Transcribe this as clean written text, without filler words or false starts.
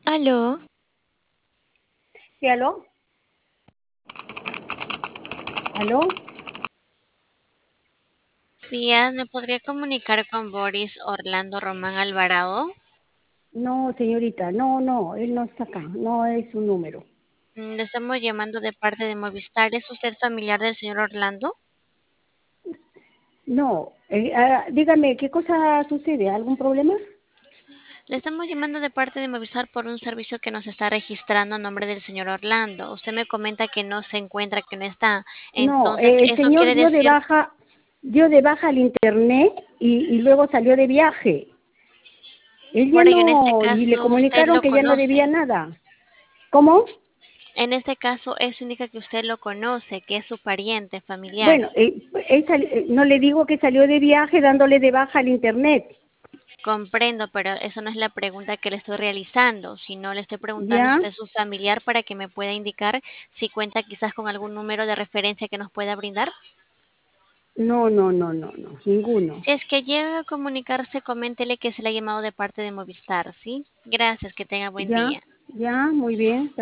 Aló, Sí, aló, aló. días, ¿me podría comunicar con Boris Orlando Román Alvarado? No, señorita, no, él no está acá, no es su número. Le estamos llamando de parte de Movistar. ¿Es usted familiar del señor Orlando? No, dígame, ¿qué cosa sucede? ¿Algún problema? Le estamos llamando de parte de Movistar por un servicio que nos está registrando a nombre del señor Orlando. Usted me comenta que no se encuentra, que no está. No, Entonces, el eso señor quiere decir, dio de baja el internet y luego salió de viaje. Él ya por ello, en este no, y le caso, usted comunicaron lo que ya no debía conoce. nada. ¿Cómo? En este caso, eso indica que usted lo conoce, que es su pariente, familiar. Bueno, no le digo que salió de viaje dándole de baja el internet. Comprendo, pero eso no es la pregunta que le estoy realizando, sino le estoy preguntando si ¿Ya? usted es su familiar para que me pueda indicar si cuenta quizás con algún número de referencia que nos pueda brindar. No, ninguno. Si es que llega a comunicarse, coméntele que se le ha llamado de parte de Movistar, ¿sí? Gracias, que tenga buen ¿Ya? día. ¿Ya? Muy bien.